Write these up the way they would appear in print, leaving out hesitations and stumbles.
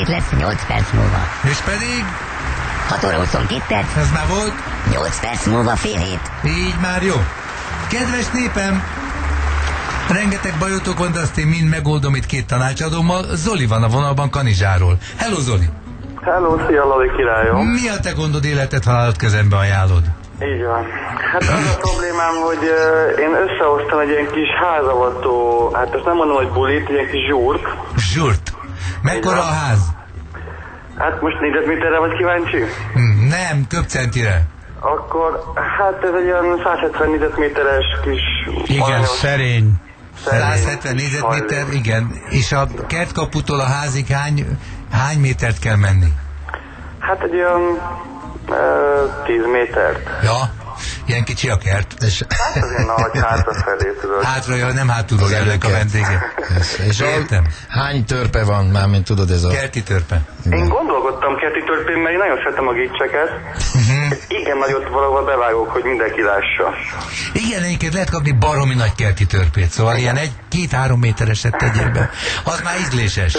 itt lesz 8 perc múlva. És pedig? 6 óra 22 perc. Ez már volt? 8 perc múlva fél hét. Így már jó. Kedves népem, rengeteg bajotok van, de azt én mind megoldom itt két tanácsadómmal. Zoli van a vonalban Kanizsáról. Hello, Zoli! Hello, szia Lali királyom! Mi a te gondod, életed, halálat kezembe ajánlod? Így van. Hát az a problémám, hogy én összehoztam egy ilyen kis házavató, hát ezt nem mondom, hogy bulit, egy ilyen kis zsúrt. Zsúrt? Mekkora a ház? Hát most négyzetméterre vagy kíváncsi? Nem, köbcentire. Akkor, hát ez egy olyan 170 négyzetméteres kis... Igen, szerény. 170 négyzetméter, igen. És a kertkaputól a házig hány métert kell menni? Hát egy olyan 10 métert. Ja, ilyen kicsi a kert. Hát az ilyen nagy hátrafelé, tudod. Hátra, nem hátulról jönnek a vendégek. És értem. Hány törpe van már, mint tudod ez a... Kerti törpe. Én gondolkodtam kerti törpén, mert én nagyon szeretem a gicseket. Igen nagyot valahol bevágok, hogy mindenki lássa. Igen, egyébként lehet kapni baromi nagy kerti törpét, szóval ilyen 1-2-3 métereset tegyél be. Az már ízléses.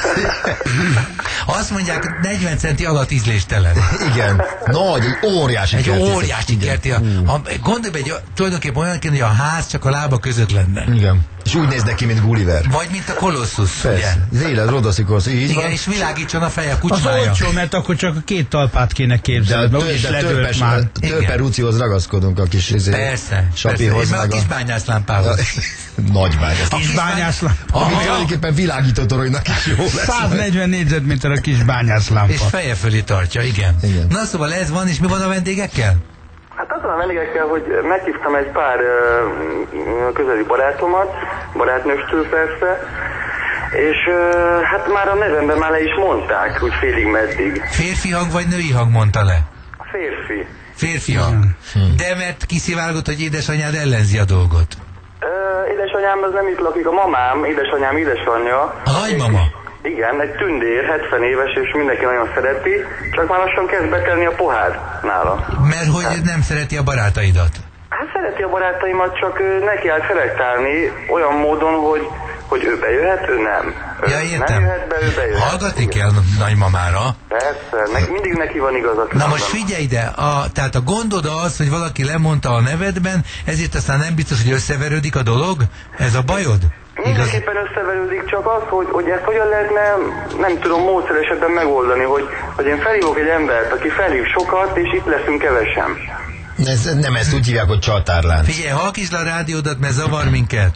Azt mondják, 40 centi alatt ízléstelen. Igen, nagy, egy óriási egy kerti. Óriási kerti. Gondolj, hogy tulajdonképpen olyan kéne, hogy a ház csak a lába között lenne. Igen. És úgy néz neki, mint Gulliver. Vagy mint a Kolossus. Persze. Az élet, Rodoszikorsz, így igen, van. és világítson a feje a Az kucsmája. olcsó, mert akkor csak a 2 talpát kéne képzelni. De törpe Rucihoz ragaszkodunk a kis Persze. Sapihoz. Meg a kis bányászlámpához. Nagy bányászlámpához. Kis bányászlámpa. Ami tulajdonképpen világító toronynak is jó lesz. 140 négyzetméter a kis bányászlámpa. És feje fölé tartja, igen. Na szóval ez van, és mi van a vendégekkel? Hát azon a vendégekkel, hogy meghívtam egy pár közeli barátomat, barátnőstől persze, és hát már a nevemben már le is mondták, úgy félig meddig. Férfi hang vagy női hang mondta le? Férfi. Férfi hang. De mert kiszivárgott, hogy édesanyád ellenzi a dolgot. Édesanyám az nem itt lakik, a mamám, édesanyám, édesanyja. A nagymama? Igen, egy tündér, 70 éves, és mindenki nagyon szereti, csak már lassan kezd betelni a pohár nála. Mert hogy nem szereti a barátaidat? Hát szereti a barátaimat, csak neki áll szelektálni olyan módon, hogy ő bejöhet, ő nem. Ja, értem. Nem jöhet be, ő bejöhet. Hallgatni kell nagymamára. Persze, mindig neki van igazat. Na most figyelj ide, tehát a gondod az, hogy valaki lemondta a nevedben, ezért aztán nem biztos, hogy összeverődik a dolog? Ez a bajod? Mindenképpen összeverődik, csak az, hogy ezt hogyan lehetne, nem tudom, módszeresetben megoldani, hogy én felhívok egy embert, aki felhív sokat, és itt leszünk kevesen. Nem ezt úgy hívják, hogy csatárlánc. Figyelj, halkítsd le a rádiódat, mert zavar minket.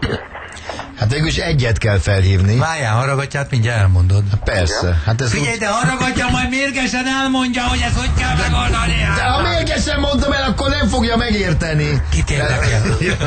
Hát végül is egyet kell felhívni. Várjál, haraggatját mindjárt elmondod. Persze. Hát ez figyelj, de haraggatja, majd mérgesen elmondja, hogy ezt hogy kell megoldani. De ha mérgesen mondom el, akkor nem fogja megérteni. Kit érdekel?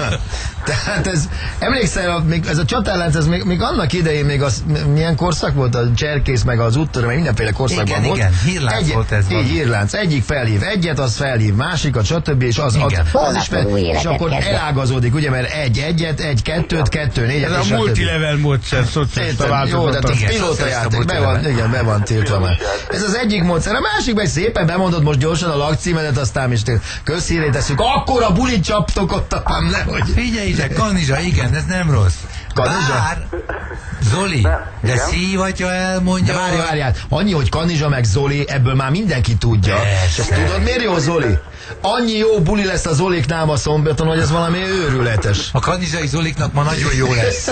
Tehát ez, emlékszel, ez a csatárlánc, ez még annak idején még az, milyen korszak volt? A cserkész, meg az úttörő, meg mindenféle korszakban volt. Igen, hírlánc volt ez. Így hírlánc. Egyik felhív egyet, az felhív másikat, stb. És az is és akkor elágazódik, ugye, mert egyet, egy kettőt, kettő, négyet. Ez a multilevel módszer, szociálista változata. Jó, de a pilóta játék, be van tiltva már. Ez az egyik módszer. A másik meg szépen bemondod most gyorsan a lakcímedet, aztán is közhírét teszünk. Akkor a bulit csaptok ott, nehogy. Figyelj ide, Kanizsa, igen, ez nem rossz. Kanizsa? Bár, Zoli, de szívatja elmondja. De várjál, annyi, hogy Kanizsa meg Zoli, ebből már mindenki tudja. És ezt tudod, miért jó Zoli? Annyi jó buli lesz a Zoliknál ma szombaton, hogy ez valami őrületes. A kanizsai Zoliknak ma nagyon jó lesz.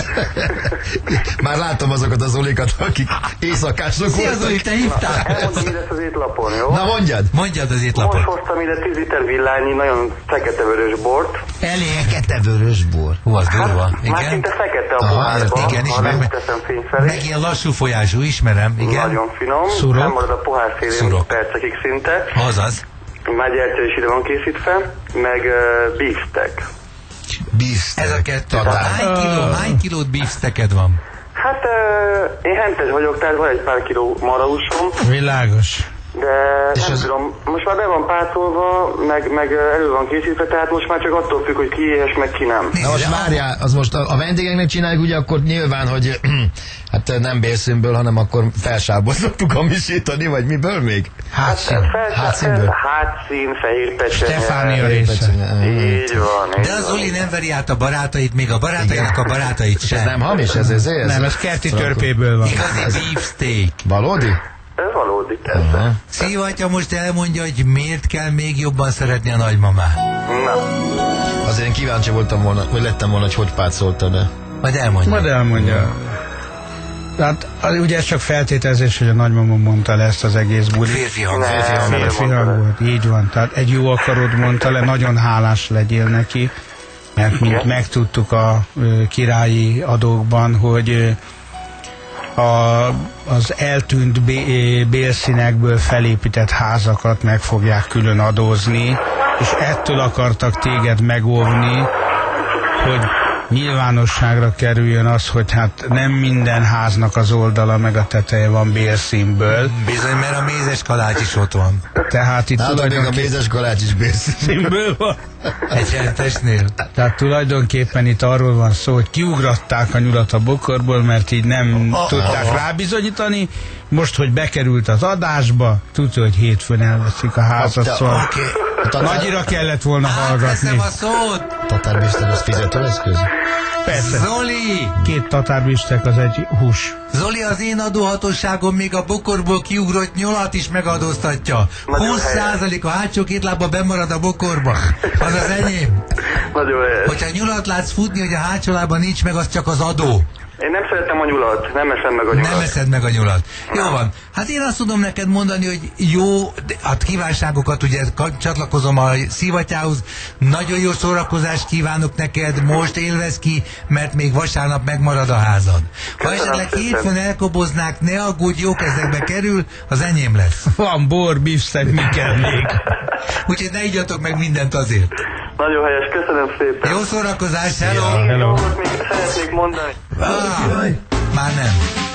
Már látom azokat a Zolikat, akik éjszakások voltak. Szia Zoli, te hívtál? Elmondom mindezt az étlapon, jó? Na mondjad. Mondjad az étlapon. Most hoztam ide 10 liter villányi, nagyon fekete-vörös bort. Fekete-vörös bor. Hú, az durva. Már Igen? szinte fekete a pohárban, igen, ha nem teszem fény felé. Meg ilyen lassú folyású, ismerem, igen. Nagyon finom. Szurok. Nem marad a pohár szélén percekig szinte. Azaz. Már gyertya is ide van készítve, meg beefsteak. Beefsteak. Ez a kettő. Hány kilót beefsteaked van? Hát én hentes vagyok, tehát van egy pár kiló marhahúsom. Világos. de És nem az- tudom, most már be van pártolva, meg elő van készítve, tehát most már csak attól függ, hogy ki éhes, meg ki nem. Na most várjál, az most a vendégeknek csináljuk, ugye akkor nyilván, hogy hát nem bélszínből, hanem akkor felsábozottuk hamisítani, vagy miből még? Hátszínből? Hátszín, fehér pecsenye. Stefánia része. Így van. De az Zoli nem veri át a barátait, még a barátainak a barátait És ez sem. nem hamis? Ez Nem, ez kerti törpéből van. Igazi beefsteak. Valódi? Ez valódi, persze. Szívatya most elmondja, hogy miért kell még jobban szeretni a nagymamát. Na, Azért én kíváncsi voltam volna, vagy lettem volna, hogy pácolta be. Majd elmondja. Majd elmondja. Hát ugye ez csak feltételezés, hogy a nagymama mondta le ezt az egész bulit. Férfi hang. Ne. Férfi mondta hang le. volt, így van. Tehát egy jó akarod mondta le, nagyon hálás legyél neki, mert mint megtudtuk a királyi adókban, hogy az eltűnt bélszínekből felépített házakat meg fogják külön adózni, és ettől akartak téged megóvni, hogy nyilvánosságra kerüljön az, hogy hát nem minden háznak az oldala meg a teteje van bélszínből, Bizony, mert a mézes kalács is ott van. tehát itt Hát még a tulajdonképpen mézes kalács is bélszín. színből van. Egy rendesnél. Tehát tulajdonképpen itt arról van szó, hogy kiugratták a nyulat a bokorból, mert így nem tudták rábizonyítani. Most, hogy bekerült az adásba, tudja, hogy hétfőn elveszik a házat, szóval nagyira kellett volna hallgatni. Átveszem a szót! Tatárbiztos, az fizetőeszköz? Persze. Zoli! 2 tatárbistek az egy hús. Zoli, az én adóhatóságom még a bokorból kiugrott nyolat is megadóztatja. 20% a hátsó két lába bemarad a bokorba. Az az enyém. nagyon helyes. Hogyha nyulat látsz futni, hogy a hátsó lába nincs meg, az csak az adó. Én nem szeretem a nyulat, nem eszem meg a nyulat. Nem eszed meg a nyulat. Jó van. Hát én azt tudom neked mondani, hogy jó, hát kívánságokat ugye csatlakozom a Szívatyához. Nagyon jó szórakozást kívánok neked, most élvezd ki, mert még vasárnap megmarad a házad. Ha Köszönöm esetleg szépen. hétfőn elkoboznák, ne aggódj, jó kezekbe kerül, az enyém lesz. Van bor, bifszeg, mi kell még? Úgyhogy ne igyatok meg mindent azért. Nagyon helyes, köszönöm szépen. Jó szórakozás, hello! Hello. Még szeretnék mondani. Már nem.